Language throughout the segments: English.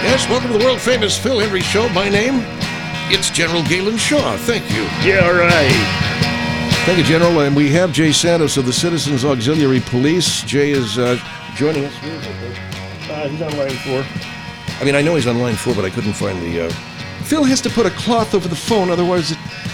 Yes, welcome to the world-famous Phil Henry Show. My name, it's General Galen Shaw. Thank you. Yeah, all right. Thank you, General. And we have Jay Santos of the Citizens Auxiliary Police. Jay is joining us. He's on line 4. I mean, I know he's on line 4, but I couldn't find the... Phil has to put a cloth over the phone, otherwise...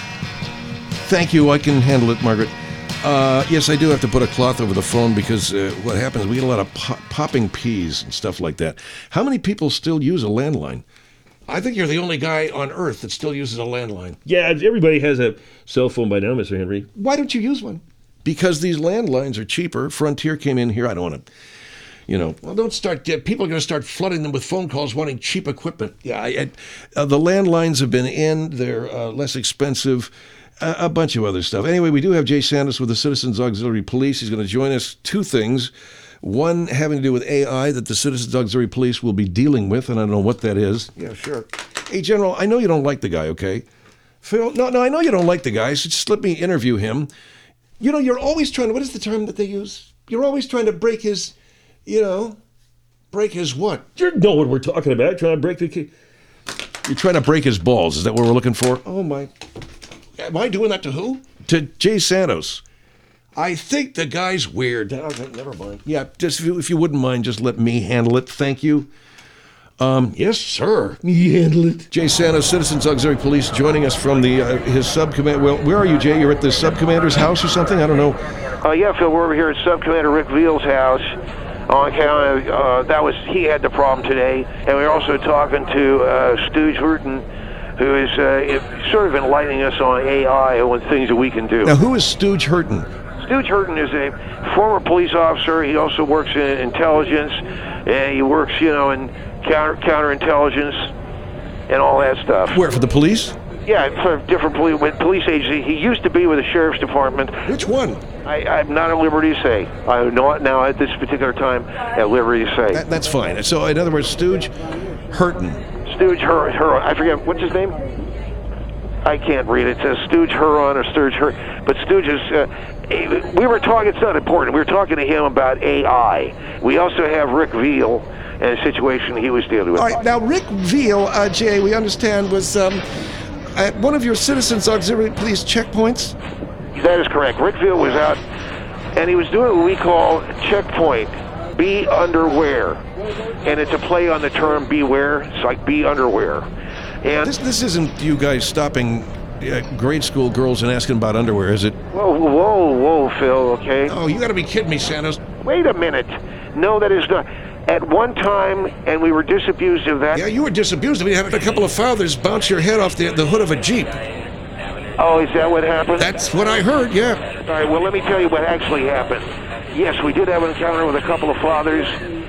Thank you, I can handle it, Margaret. Yes, I do have to put a cloth over the phone because what happens, we get a lot of popping peas and stuff like that. How many people still use a landline? I think you're the only guy on Earth that still uses a landline. Yeah, everybody has a cell phone by now, Mr. Henry. Why don't you use one? Because these landlines are cheaper. Frontier came in here. I don't want to... well, don't start. People are going to start flooding them with phone calls wanting cheap equipment. Yeah, the landlines have been in. They're less expensive. A bunch of other stuff. Anyway, we do have Jay Santos with the Citizens Auxiliary Police. He's going to join us. 2 things. One having to do with AI that the Citizens Auxiliary Police will be dealing with, and I don't know what that is. Yeah, sure. Hey, General, I know you don't like the guy, okay? Phil, no, I know you don't like the guy, so just let me interview him. You're always trying to, what is the term that they use? You're always trying to break his, break his what? You know what we're talking about, trying to break the key. You're trying to break his balls, is that what we're looking for? Oh, my... Am I doing that to who? To Jay Santos. I think the guy's weird. Okay, never mind. Yeah, just if you wouldn't mind, just let me handle it. Thank you. Yes, sir. You handle it. Jay Santos, Citizens Auxiliary Police, joining us from his sub-command. Well, where are you, Jay? You're at the sub-commander's house or something? I don't know. Yeah, Phil, we're over here at Sub-Commander Rick Veal's house. On account of, he had the problem today. And we're also talking to Stooge Hurton, who is sort of enlightening us on AI and things that we can do. Now, who is Stooge Hurton? Stooge Hurton is a former police officer. He also works in intelligence, and he works, in counterintelligence and all that stuff. Where, for the police? Yeah, for different police agencies. He used to be with the Sheriff's Department. Which one? I'm not at liberty to say. I'm not now at this particular time at liberty to say. That's fine. So, in other words, Stooge Hurton. Stooge Huron. I forget, what's his name? I can't read it. It says Stooge Huron or Stooge Huron. But Stooge is, we were talking, it's not important, we were talking to him about AI. We also have Rick Veal and a situation he was dealing with. All right, now Rick Veal, Jay, we understand, was at one of your Citizens Auxiliary Police checkpoints? That is correct. Rick Veal was out, and he was doing what we call checkpoint, be underwear. And it's a play on the term beware. It's like be underwear. And this isn't you guys stopping grade school girls and asking about underwear, is it? Whoa, Phil, okay? Oh, you got to be kidding me, Santos. Wait a minute. No, that is not. At one time, and we were disabused of that. Yeah, you were disabused of it. You had a couple of fathers bounce your head off the hood of a Jeep. Oh, is that what happened? That's what I heard, yeah. All right, well, let me tell you what actually happened. Yes, we did have an encounter with a couple of fathers.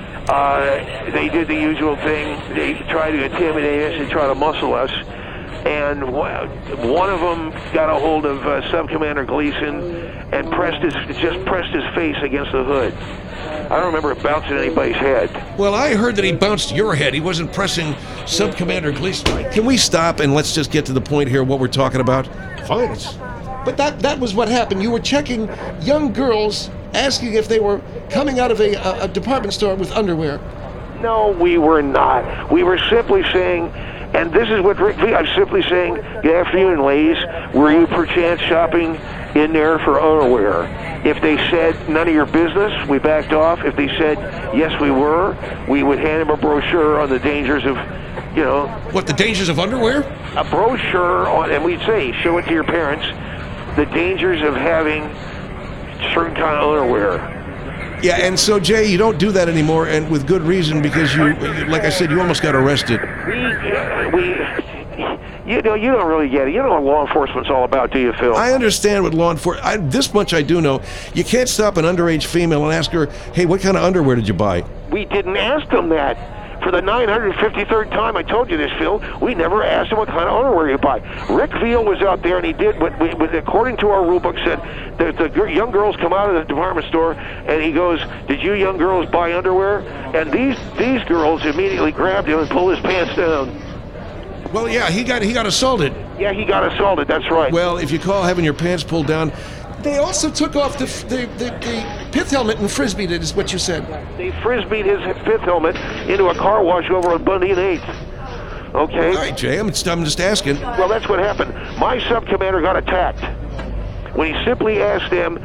They did the usual thing. They tried to intimidate us and try to muscle us. And one of them got a hold of Sub-Commander Gleason and pressed his face against the hood. I don't remember it bouncing anybody's head. Well, I heard that he bounced your head. He wasn't pressing Sub-Commander Gleason. Can we stop and let's just get to the point here, what we're talking about? Fine. But that was what happened. You were checking young girls, asking if they were coming out of a department store with underwear. No, we were not. We were simply saying, and this is what Rick V. I'm simply saying, good afternoon, ladies. Were you perchance shopping in there for underwear? If they said none of your business, we backed off. If they said yes, we were, we would hand them a brochure on the dangers of, What, the dangers of underwear? A brochure on, and we'd say, show it to your parents, the dangers of having certain kind of underwear. Yeah, and so, Jay, you don't do that anymore, and with good reason, because you, like I said, you almost got arrested. You don't really get it. You don't know what law enforcement's all about, do you, Phil? I understand what law enforcement... This much I do know. You can't stop an underage female and ask her, hey, what kind of underwear did you buy? We didn't ask them that. For the 953rd time I told you this, Phil, we never asked him what kind of underwear you buy. Rick Veal was out there, and he did what according to our rule book, said that the young girls come out of the department store, and he goes, did you young girls buy underwear? And these girls immediately grabbed him and pulled his pants down. Well, yeah, he got assaulted. Yeah, he got assaulted, that's right. Well, if you call having your pants pulled down, They also took off the pith helmet and frisbeed it, is what you said. They frisbeed his pith helmet into a car wash over on Bundy and 8th. Okay? All right, Jay, I'm just asking. Well, that's what happened. My sub-commander got attacked when he simply asked them,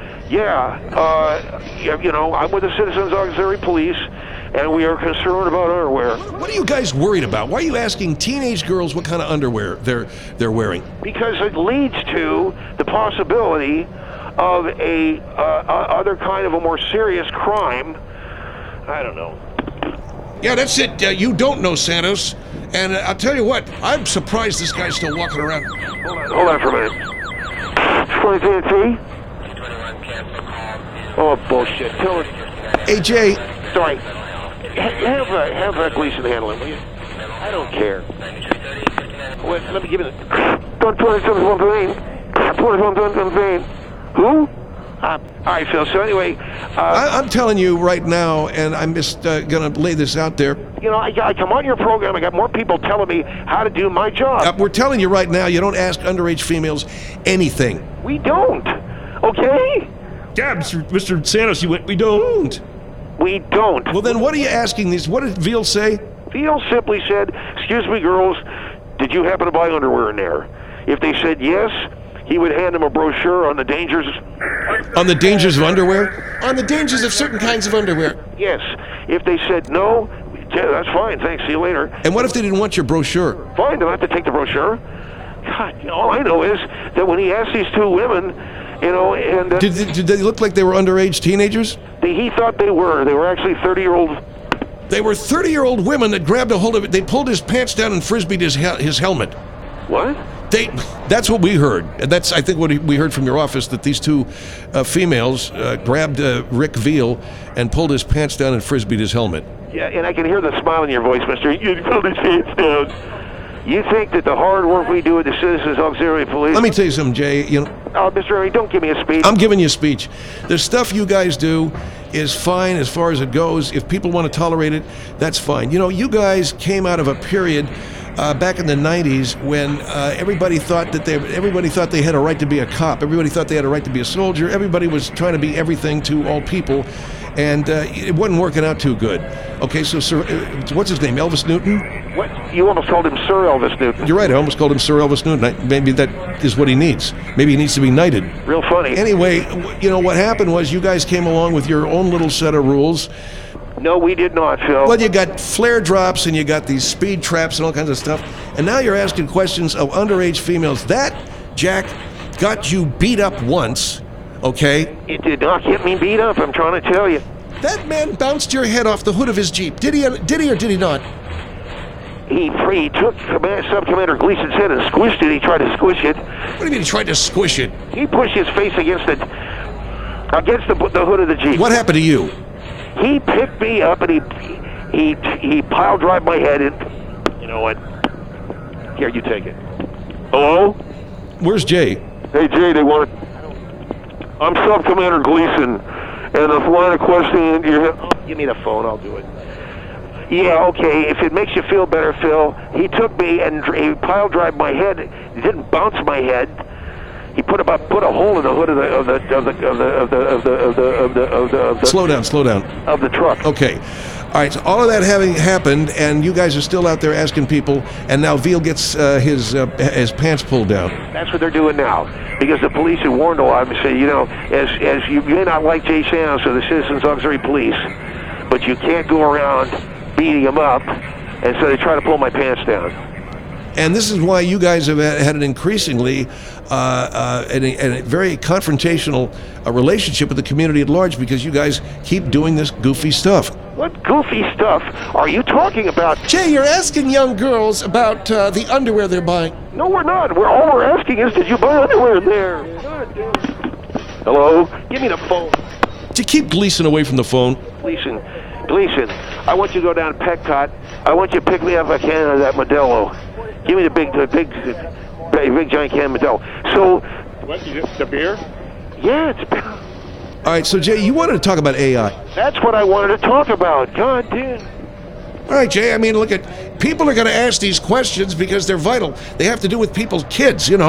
I'm with the Citizens Auxiliary Police, and we are concerned about underwear. What are you guys worried about? Why are you asking teenage girls what kind of underwear they're wearing? Because it leads to the possibility of a other kind of a more serious crime. I don't know. Yeah, that's it. You don't know Santos. And I'll tell you what, I'm surprised this guy's still walking around. Hold on for a minute. 23 Oh, bullshit. Tell us. Hey, Jay. Sorry. Have Gleason handle it, will you? I don't care. Wait, let me give it a... 27 Who? All right, Phil. So anyway... I'm telling you right now, and I'm just going to lay this out there. You know, I come on your program, I got more people telling me how to do my job. We're telling you right now, you don't ask underage females anything. We don't. Okay? Yeah, Mr. Santos, we don't. We don't. Well, then what are you asking these? What did Veal say? Veal simply said, excuse me, girls, did you happen to buy underwear in there? If they said yes, he would hand them a brochure on the dangers... On the dangers of underwear? On the dangers of certain kinds of underwear. Yes. If they said no, yeah, that's fine, thanks, see you later. And what if they didn't want your brochure? Fine, they'll have to take the brochure. God, all I know is that when he asked these two women, and... Did they look like they were underage teenagers? He thought they were. They were actually 30-year-old... They were 30-year-old women that grabbed a hold of it. They pulled his pants down and frisbeed his helmet. What? That's what we heard. And that's, I think, what we heard from your office, that these two females grabbed Rick Veal and pulled his pants down and frisbeed his helmet. Yeah, and I can hear the smile in your voice, mister. You pulled his pants down. You think that the hard work we do at the Citizens Auxiliary Police... Let me tell you something, Jay. Mr. Ernie, don't give me a speech. I'm giving you a speech. The stuff you guys do is fine as far as it goes. If people want to tolerate it, that's fine. You guys came out of a period back in the 90s when everybody thought they had a right to be a cop. Everybody thought they had a right to be a soldier. Everybody was trying to be everything to all people, and it wasn't working out too good. Okay, so what's his name? Elvis Newton? What? You almost called him Sir Elvis Newton. You're right. I almost called him Sir Elvis Newton. Maybe that is what he needs. Maybe he needs to be knighted. Real funny. Anyway, what happened was you guys came along with your own little set of rules. No, we did not, Phil. Well, you got flare drops and you got these speed traps and all kinds of stuff. And now you're asking questions of underage females. That, Jack, got you beat up once, okay? It did not get me beat up, I'm trying to tell you. That man bounced your head off the hood of his Jeep. Did he or did he not? He took Sub-Commander Gleason's head and squished it. He tried to squish it. What do you mean he tried to squish it? He pushed his face against the hood of the Jeep. What happened to you? He picked me up and he pile drive my head in. You know what? Here, you take it. Hello? Where's Jay? Hey, Jay, I'm Sub-Commander Gleason, and the line of questioning give me the phone, I'll do it. Yeah, okay, if it makes you feel better, Phil, he took me and he pile drive my head. He didn't bounce my head. He put a hole in the hood of the Slow down. Of the truck. Okay. All right, so all of that having happened, and you guys are still out there asking people, and now Veal gets his pants pulled down. That's what they're doing now, because the police have warned a lot of them, say, as you may not like Jay Santos or the Citizens Auxiliary Police, but you can't go around beating them up, and so they try to pull my pants down. And this is why you guys have had an increasingly a very confrontational relationship with the community at large, because you guys keep doing this goofy stuff. What goofy stuff are you talking about? Jay, you're asking young girls about the underwear they're buying. No, we're not. All we're asking is, did you buy underwear in there? God damn. Hello? Give me the phone. To keep Gleason away from the phone. Gleason, I want you to go down to Petcott. I want you to pick me up a can of that Modelo. Give me the big giant can of Modelo. So... What, the beer? Yeah, it's beer. All right, so Jay, you wanted to talk about AI. That's what I wanted to talk about. God damn. All right, Jay, I mean, look, people are going to ask these questions because they're vital. They have to do with people's kids,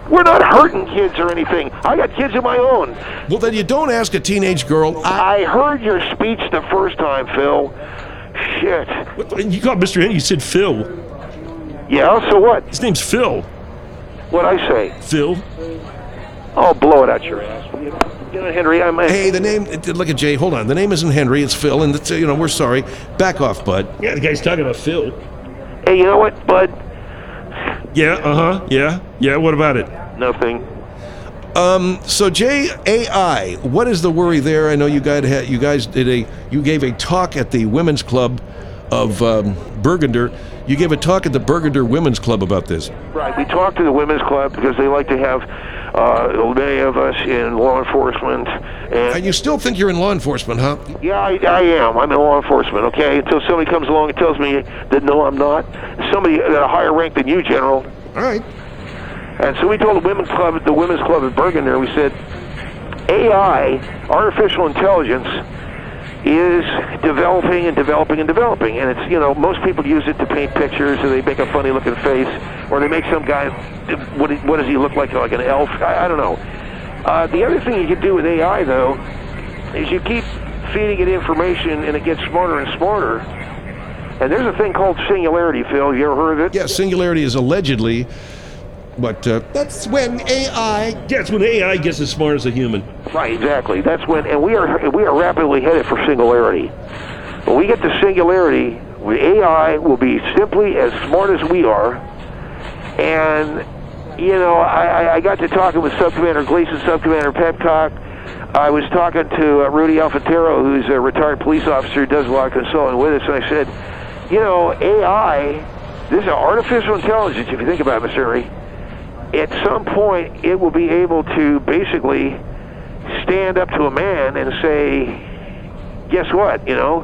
We're not hurting kids or anything. I got kids of my own. Well, then you don't ask a teenage girl. I heard your speech the first time, Phil. Shit. You called Mr. Henry, you said Phil. Yeah, so what? His name's Phil. What'd I say? Phil? Oh, blow it out your ass. You know, Henry, Hey, the name. Look at Jay. Hold on. The name isn't Henry. It's Phil, and it's, we're sorry. Back off, bud. Yeah, the guy's talking about Phil. Hey, you know what, bud? Yeah, yeah, what about it? Nothing. So Jay, AI. What is the worry there? I know you guys gave a talk at the Women's Club of Burgunder. You gave a talk at the Burgunder Women's Club about this. Right. We talked to the Women's Club because they like to have many of us in law enforcement. And you still think you're in law enforcement, huh? Yeah, I am. I'm in law enforcement, okay? Until somebody comes along and tells me that no, I'm not. Somebody at a higher rank than you, General. All right. And so we told the Women's Club at Burgunder, we said, AI, artificial intelligence, is developing and developing and developing. And it's, most people use it to paint pictures, or they make a funny looking face, or they make some guy, what does he look like an elf? I don't know. The other thing you can do with AI, though, is you keep feeding it information and it gets smarter and smarter. And there's a thing called singularity, Phil. You ever heard of it? Yeah, singularity is allegedly, but that's when AI. Yeah, it's when AI gets as smart as a human. Right, exactly. That's when, and we are rapidly headed for singularity. When we get to singularity, AI will be simply as smart as we are. And I got to talking with Subcommander Gleason, Subcommander Pepcock. I was talking to Rudy Alfatero, who's a retired police officer who does a lot of consulting with us, and I said, AI, this is artificial intelligence, if you think about it, Mr. Henry, at some point it will be able to basically stand up to a man and say, guess what,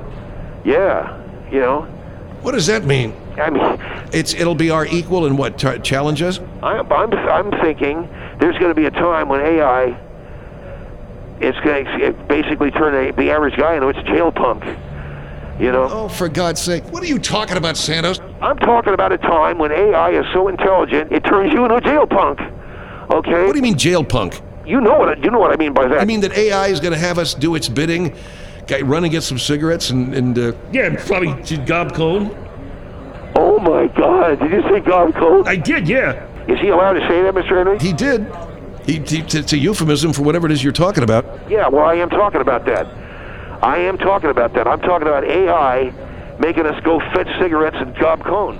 What does that mean? I mean, It'll be our equal and what? Challenge us? I'm thinking there's going to be a time when AI it's going to basically turn the average guy into its jail punk. Oh, for God's sake! What are you talking about, Santos? I'm talking about a time when AI is so intelligent it turns you into a jail punk. Okay. What do you mean jail punk? You know what I mean by that. I mean that AI is going to have us do its bidding, run and get some cigarettes, and Yeah, probably gob cone. Oh my God! Did you say gob cone? I did, yeah. Is he allowed to say that, Mr. Henry? he did. It's a euphemism for whatever it is you're talking about. Yeah, well, I am talking about that. I'm talking about AI making us go fetch cigarettes and gob cone.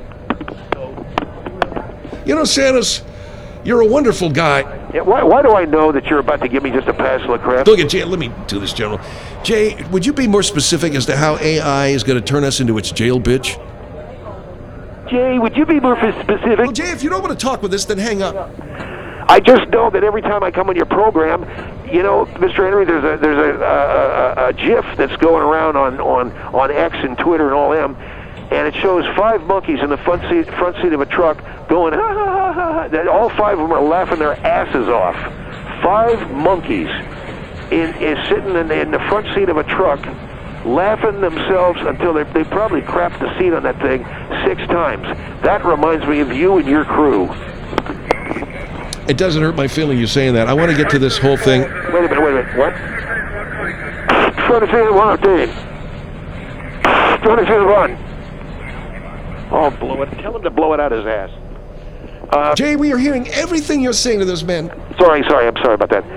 Santos, you're a wonderful guy. Yeah, why do I know that you're about to give me just a pass of the crap? Look at Jay. Let me do this, General. Jay, would you be more specific as to how AI is going to turn us into its jail bitch? Jay, would you be more specific? Well, Jay, if you don't want to talk with us, then hang up. I just know that every time I come on your program, Mr. Henry, there's a GIF that's going around on X and Twitter and all them, and it shows 5 monkeys in the front seat of a truck going ha ha ha ha. All 5 of them are laughing their asses off. 5 monkeys is sitting in the front seat of a truck, laughing themselves until they probably crapped the seat on that thing 6 times. That reminds me of you and your crew. It doesn't hurt my feeling you saying that. I want to get to this whole thing. Wait a minute. What? Trying to see the one, Dave. Trying to see the one. Oh, blow it. Tell him to blow it out his ass. Jay, we are hearing everything you're saying to this man. Sorry. I'm sorry about that.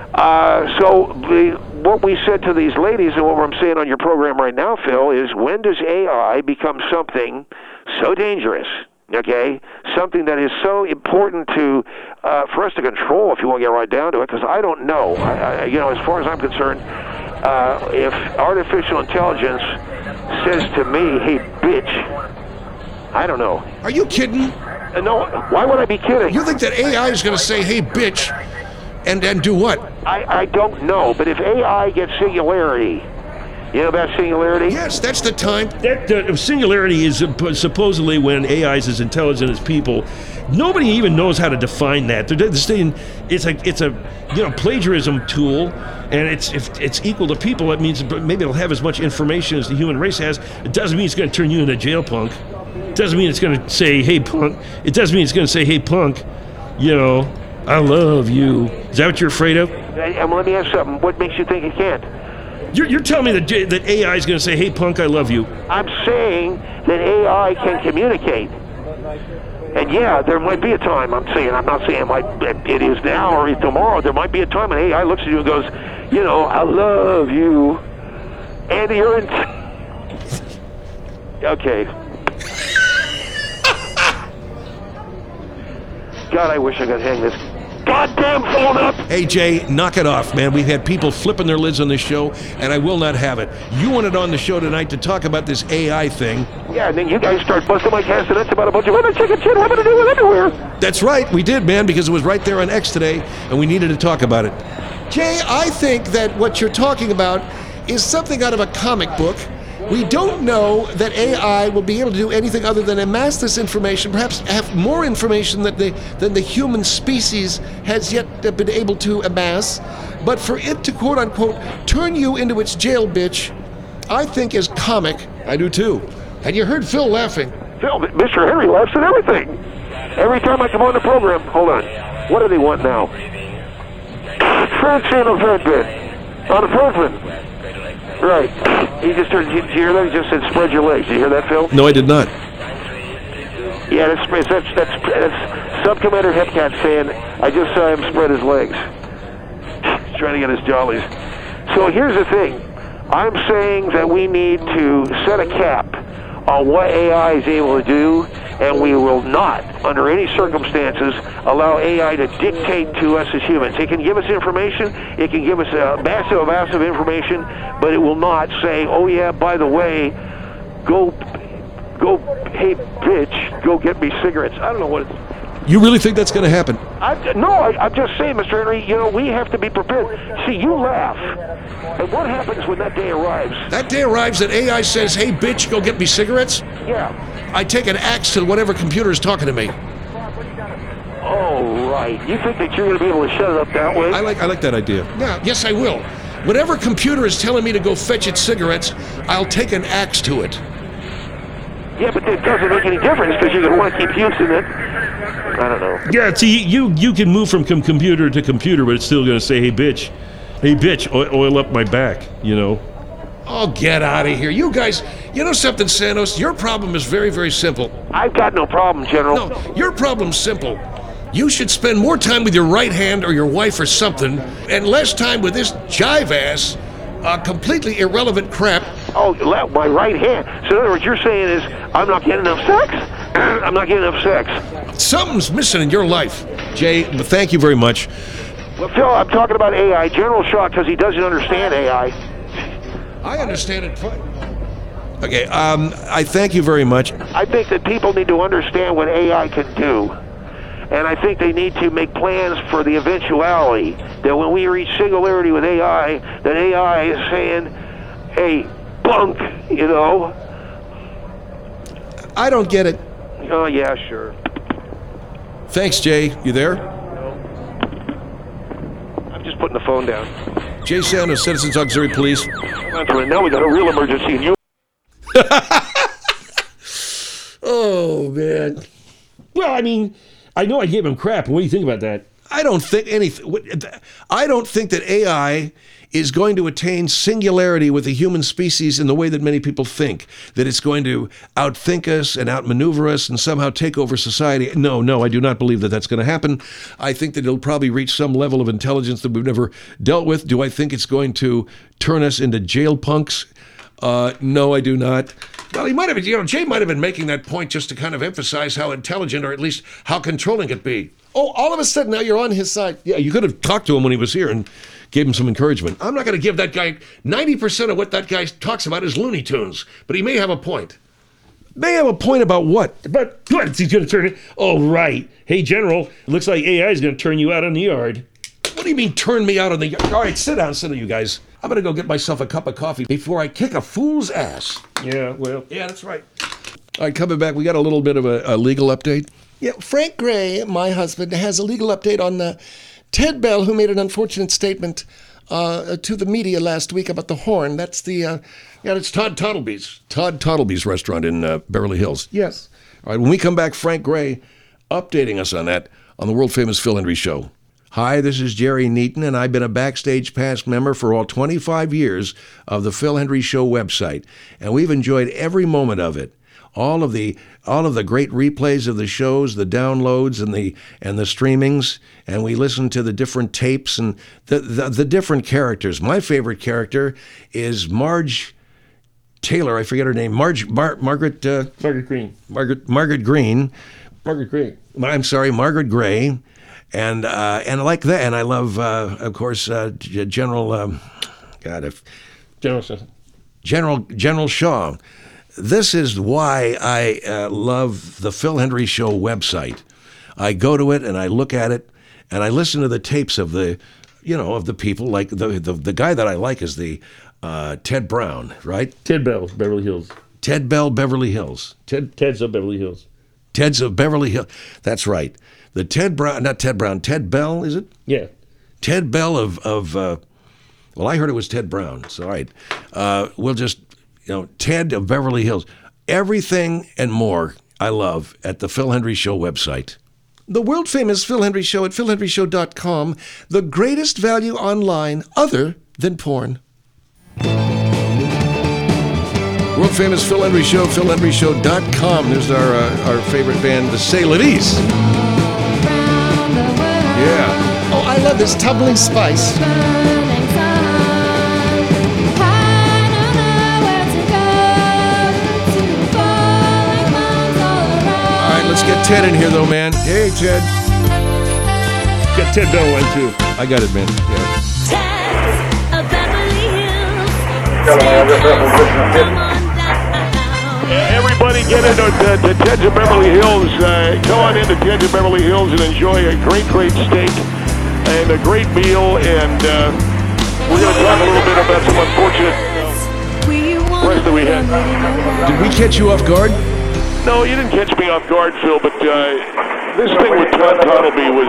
What we said to these ladies and what I'm saying on your program right now, Phil, is when does AI become something so dangerous? Okay, something that is so important for us to control, if you want to get right down to it, because I don't know. As far as I'm concerned, if artificial intelligence says to me, "Hey, bitch," I don't know. Are you kidding? No. Why would I be kidding? You think that AI is going to say, "Hey, bitch," and do what? I don't know. But if AI gets singularity. You know about singularity? Yes, that's the time. Singularity is supposedly when AI is as intelligent as people. Nobody even knows how to define that. They're saying it's a plagiarism tool, and if it's equal to people, that means maybe it'll have as much information as the human race has. It doesn't mean it's going to turn you into a jail punk. It doesn't mean it's going to say, "Hey, punk." It doesn't mean it's going to say, "Hey, punk," I love you. Is that what you're afraid of? And let me ask something. What makes you think it can't? You're telling me that AI is going to say, "Hey, punk, I love you." I'm saying that AI can communicate. And yeah, there might be a time, I'm not saying like it is now or tomorrow. There might be a time when AI looks at you and goes, I love you. And you're in... Okay. God, I wish I could hang this goddamn phone up. Hey, Jay, knock it off, man. We've had people flipping their lids on this show, and I will not have it. You wanted on the show tonight to talk about this AI thing. Yeah, and then you guys start busting my castanets about a bunch of other chicken shit having to do with underwear. That's right, we did, man, because it was right there on X today, and we needed to talk about it. Jay, I think that what you're talking about is something out of a comic book. We don't know that AI will be able to do anything other than amass this information, perhaps have more information than the human species has yet been able to amass. But for it to, quote unquote, turn you into its jail bitch, I think is comic. I do too. And you heard Phil laughing. Phil, Mr. Henry laughs at everything. Every time I come on the program, hold on. What do they want now? Transcendent event. On the president. Right. He just turned, did you hear that? He just said, spread your legs. Did you hear that, Phil? No, I did not. Yeah, that's Subcommander Hepcat saying, I just saw him spread his legs. He's trying to get his jollies. So here's the thing. I'm saying that we need to set a cap on what AI is able to do, and we will not, under any circumstances, allow AI to dictate to us as humans. It can give us information, it can give us massive information, but it will not say, oh yeah, by the way, go, hey bitch, go get me cigarettes. I don't know what it's... You really think that's going to happen? I'm just saying, Mr. Henry, we have to be prepared. See, you laugh. And what happens when that day arrives? That day arrives that AI says, hey, bitch, go get me cigarettes? Yeah. I take an axe to whatever computer is talking to me. Oh, right. You think that you're going to be able to shut it up that way? I like that idea. Yeah, yes, I will. Whatever computer is telling me to go fetch its cigarettes, I'll take an axe to it. Yeah, but it doesn't make any difference because you're going to want to keep using it. I don't know. Yeah, see, you can move from computer to computer, but it's still going to say, hey, bitch, oil up my back, Oh, get out of here. You guys, you know something, Santos? Your problem is very, very simple. I've got no problem, General. No, your problem's simple. You should spend more time with your right hand or your wife or something, and less time with this jive-ass, completely irrelevant crap. Oh, my right hand. So in other words, you're saying is, I'm not getting enough sex? I'm not getting enough sex. Something's missing in your life. Jay, thank you very much. Well, Phil, I'm talking about AI. General shocked because he doesn't understand AI. I understand it fine. Okay, I thank you very much. I think that people need to understand what AI can do. And I think they need to make plans for the eventuality that when we reach singularity with AI, that AI is saying, hey, bunk, I don't get it. Oh, yeah, sure. Thanks, Jay. You there? No. I'm just putting the phone down. Jay Santos, Citizens Auxiliary Police. Now we got a real emergency and you... Oh, man. Well, I mean, I know I gave him crap. What do you think about that? I don't think that AI is going to attain singularity with the human species in the way that many people think, that it's going to outthink us and outmaneuver us and somehow take over society. No, I do not believe that that's going to happen. I think that it'll probably reach some level of intelligence that we've never dealt with. Do I think it's going to turn us into jail punks? No, I do not. Well, he might have, Jay might have been making that point just to kind of emphasize how intelligent or at least how controlling it be. Oh, all of a sudden now you're on his side. Yeah, you could have talked to him when he was here and gave him some encouragement. I'm not going to give that guy 90% of what that guy talks about is Looney Tunes, but he may have a point. May have a point about what? But what? He's going to turn it. Oh, right. Hey, General, looks like AI is going to turn you out on the yard. What do you mean turn me out on the yard? All right, sit down, you guys. I'm going to go get myself a cup of coffee before I kick a fool's ass. Yeah, well. Yeah, that's right. All right, coming back, we got a little bit of a legal update. Yeah, Frank Gray, my husband, has a legal update on Ted Bell, who made an unfortunate statement to the media last week about the horn. That's it's Todd Tottleby's. Todd Tottleby's restaurant in Beverly Hills. Yes. All right, when we come back, Frank Gray updating us on that. on the world-famous Phil Hendry Show. Hi, this is Jerry Neaton, and I've been a Backstage Pass member for all 25 years of the Phil Hendry Show website, and we've enjoyed every moment of it. All of the great replays of the shows, the downloads, and the streamings, and we listen to the different tapes and the different characters. My favorite character is Marge Taylor. I forget her name. Margaret Green. Margaret Green. Margaret Green. I'm sorry, Margaret Gray. And I like that, and I love, of course, General Shaw. This is why I love the Phil Hendry Show website. I go to it and I look at it, and I listen to the tapes of the people. Like the guy that I like is the Ted Brown, right? Ted Bell, Beverly Hills. Ted Bell, Beverly Hills. Ted's of Beverly Hills. Ted's of Beverly Hills. That's right. The Ted Brown, not Ted Brown, Ted Bell, is it? Yeah. Ted Bell well, I heard it was Ted Brown. So, all right. We'll just, Ted of Beverly Hills. Everything and more I love at the Phil Hendry Show website. The world-famous Phil Hendry Show at philhendryshow.com, the greatest value online other than porn. World-famous Phil Hendry Show, philhendryshow.com. There's our favorite band, the C'est La Vie. Yeah. Oh, I love this Tumbling Spice. All right, let's get Ted in here, though, man. Hey, Ted. Got Ted Bell one, too. I got it, man. Yeah. Everybody get into the Ted's of Beverly Hills. Come on into Ted's of Beverly Hills and enjoy a great steak and a great meal. And we're going to talk a little bit about some unfortunate rest that we had. Did we catch you off guard? No, you didn't catch me off guard, Phil, but this thing with Todd Tottleby was...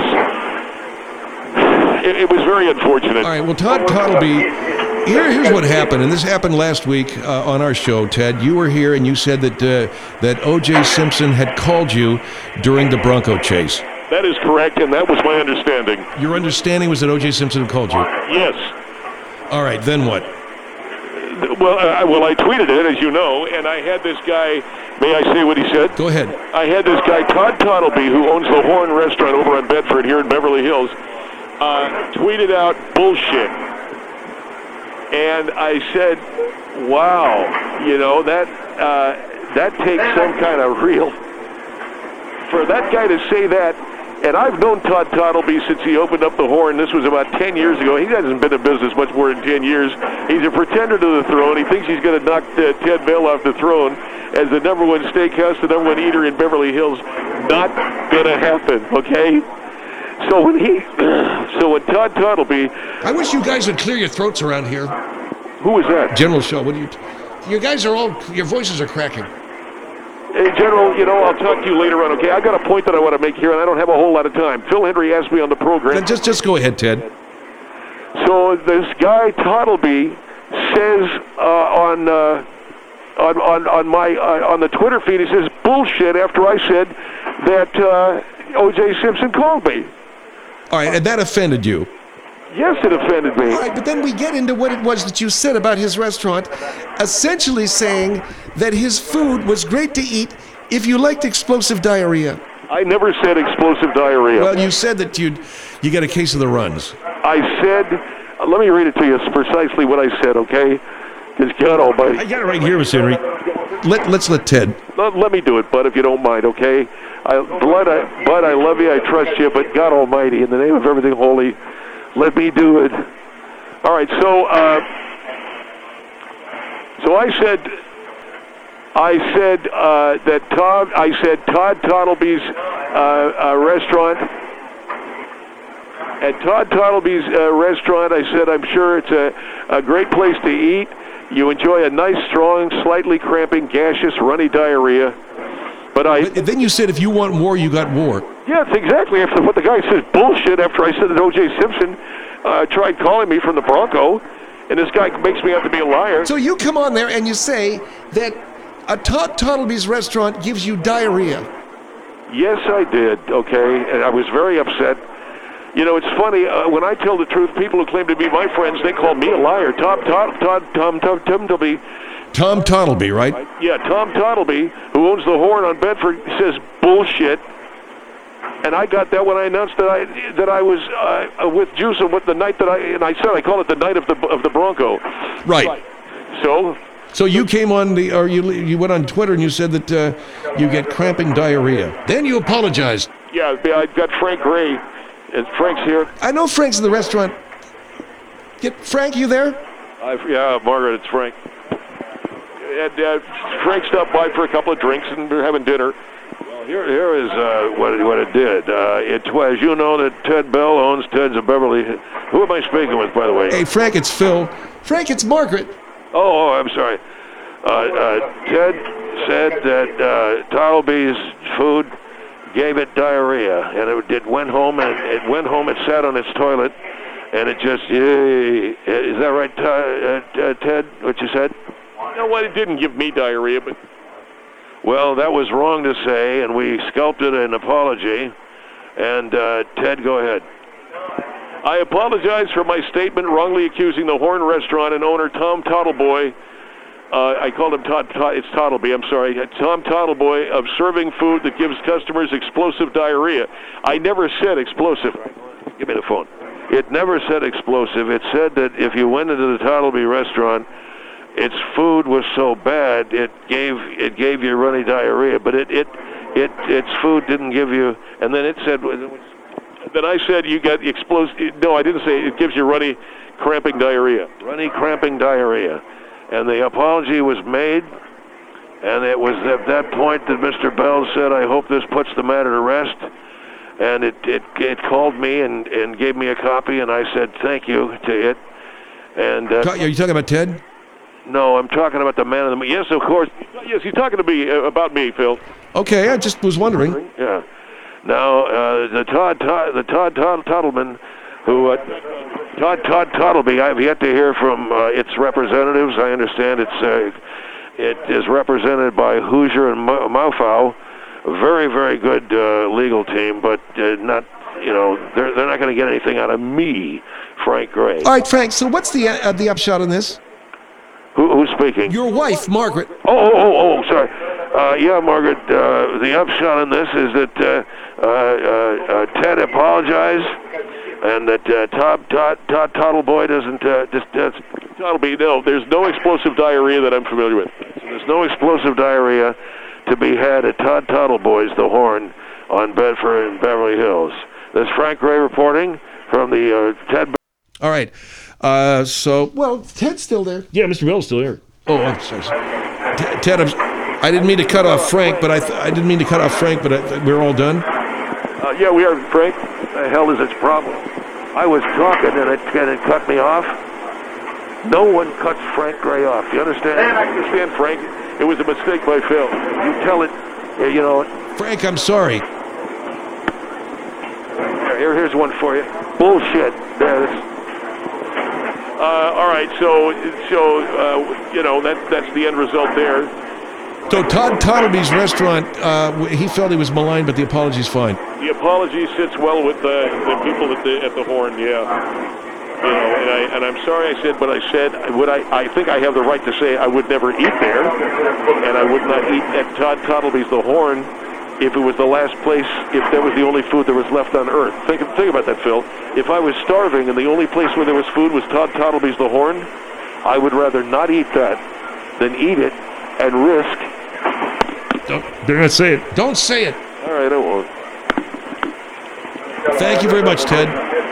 It was very unfortunate. All right, well, Todd Tottleby... Here's what happened, and this happened last week on our show, Ted. You were here, and you said that O.J. Simpson had called you during the Bronco chase. That is correct, and that was my understanding. Your understanding was that O.J. Simpson had called you? Yes. All right, then what? Well, I tweeted it, as you know, and I had this guy, may I say what he said? Go ahead. I had this guy, Todd Tottleby, who owns the Horn Restaurant over on Bedford here in Beverly Hills, tweeted out bullshit. And I said, wow, that takes some kind of real... For that guy to say that, and I've known Todd Tottleby since he opened up the Horn. This was about 10 years ago. He hasn't been in business much more than 10 years. He's a pretender to the throne. He thinks he's going to knock Ted Bell off the throne as the number one steakhouse, the number one eater in Beverly Hills. Not going to happen, okay? So when Todd Tottleby... I wish you guys would clear your throats around here. Who was that? General Shaw, you guys are all... Your voices are cracking. Hey, General, I'll talk to you later on, okay? I got a point that I want to make here, and I don't have a whole lot of time. Phil Hendry asked me on the program. Then just go ahead, Ted. So this guy Tottleby says on the Twitter feed, he says bullshit after I said that O.J. Simpson called me. All right, and that offended you. Yes, it offended me. All right, but then we get into what it was that you said about his restaurant, essentially saying that his food was great to eat if you liked explosive diarrhea. I never said explosive diarrhea. Well, you said that you got a case of the runs. I said, let me read it to you. It's precisely what I said, okay? Because God Almighty. I got it right here, Mr. Henry. Let's let Ted. Let me do it, Bud, if you don't mind, okay? Bud, I love you, I trust you, but God Almighty, in the name of everything holy, let me do it. All right, so I said that Todd Tottleby's restaurant. At Todd Tottleby's restaurant, I said I'm sure it's a great place to eat. You enjoy a nice, strong, slightly cramping, gaseous, runny diarrhea. But then you said if you want war, you got war. Yes, exactly. After what the guy says bullshit after I said that O.J. Simpson tried calling me from the Bronco, and this guy makes me out to be a liar. So you come on there and you say that a Todd Tottleby's restaurant gives you diarrhea. Yes, I did. Okay, and I was very upset. You know, it's funny when I tell the truth. People who claim to be my friends, they call me a liar. Tom Tottleby. Tom Tottleby, right? Yeah, Tom Tottleby, who owns the Horn on Bedford, says bullshit. And I got that when I announced that I was with Juice with the night that I said I call it the night of the Bronco. Right. So you came on you went on Twitter and you said that you get cramping diarrhea. Then you apologized. Yeah, I got Frank Gray, and Frank's here. I know Frank's in the restaurant. Frank, you there? Yeah, Margaret, it's Frank. And Frank stopped by for a couple of drinks, and we're having dinner. Well, here is what it did. It was, you know, that Ted Bell owns Ted's of Beverly. Who am I speaking with, by the way? Hey, Frank, it's Phil. Frank, it's Margaret. Oh, I'm sorry. Ted said that Tottleby's food gave it diarrhea, and it went home, it sat on its toilet, and it just, is that right, Ted, what you said? No, well, it didn't give me diarrhea, but... Well, that was wrong to say, and we sculpted an apology, and Ted, go ahead. I apologize for my statement wrongly accusing the Horn restaurant and owner Tom Tottleboy, I called him it's Tottleby, I'm sorry, Tom Tottleboy, of serving food that gives customers explosive diarrhea. I never said explosive. Give me the phone. It never said explosive. It said that if you went into the Tottleby restaurant, its food was so bad it gave you runny diarrhea, but its food didn't give you. And then it said. Then I said you got explosive. No, I didn't say it gives you runny, cramping diarrhea. Runny, cramping diarrhea, and the apology was made. And it was at that point that Mr. Bell said, "I hope this puts the matter to rest." And it called me and gave me a copy, and I said thank you to it. And Are you talking about Ted? No, I'm talking about the man in the... Yes, of course. Yes, he's talking to me about me, Phil. Okay, I just was wondering. Yeah. Now, the Todd Tottleman, who... Todd Tottleby, I've yet to hear from its representatives. I understand it is represented by Hoosier and Maufau. A very, very good legal team, but not... You know, they're not going to get anything out of me, Frank Gray. All right, Frank, so what's the upshot on this? Who's speaking? Your wife, Margaret. Oh, sorry. Yeah, Margaret, the upshot on this is that Ted apologized, and that Todd Tottleboy doesn't... Tottleby, no, there's no explosive diarrhea that I'm familiar with. So there's no explosive diarrhea to be had at Todd Tottleboy's The Horn on Bedford and Beverly Hills. This is Frank Gray reporting from the Ted... All right. Well, Ted's still there. Yeah, Mr. Bell's still here. Oh, I'm sorry. Ted, I didn't mean to cut off Frank, but we're all done. Yeah, we are, Frank. What the hell is its problem? I was talking and it cut me off. No one cuts Frank Gray off. You understand? I understand, Frank. It was a mistake by Phil. You tell it. You know. Frank, I'm sorry. Here's one for you. Bullshit. There. All right, so you know that's the end result there. So Todd Tottleby's restaurant, he felt he was maligned, but the apology's fine. The apology sits well with the people at the Horn, yeah. You know, and I'm sorry I said what I said. I think I have the right to say I would never eat there, and I would not eat at Todd Tottleby's The Horn if it was the last place, if that was the only food that was left on earth. Think about that, Phil. If I was starving and the only place where there was food was Todd Tottleby's The Horn, I would rather not eat that than eat it and risk... They're going to say it. Don't say it. All right, I won't. Thank you very much, Ted.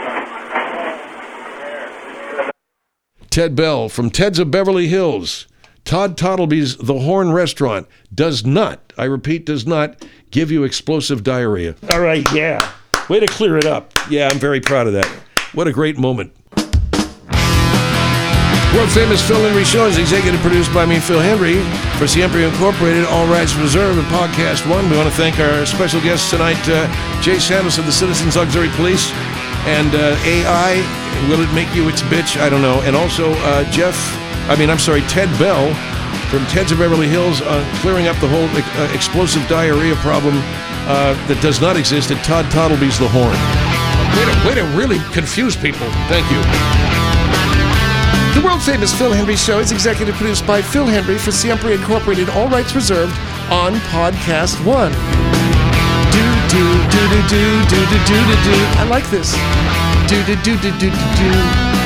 Ted Bell from Ted's of Beverly Hills. Todd Tottleby's The Horn restaurant does not, I repeat, does not give you explosive diarrhea. All right, yeah. Way to clear it up. Yeah, I'm very proud of that. What a great moment. World famous Phil Henry Show is executive produced by me, Phil Henry, for Siempre Incorporated, All Rights Reserved, and Podcast One. We want to thank our special guests tonight, Jay Santos of the Citizens Auxiliary Police, and AI, will it make you its bitch? I don't know. And also Ted Bell from Ted's of Beverly Hills, clearing up the whole explosive diarrhea problem that does not exist at Todd Tottleby's The Horn. Way to really confuse people. Thank you. The world-famous Phil Hendry Show is executive produced by Phil Hendry for Siempre Incorporated, all rights reserved, on Podcast One. Do. I like this. Do.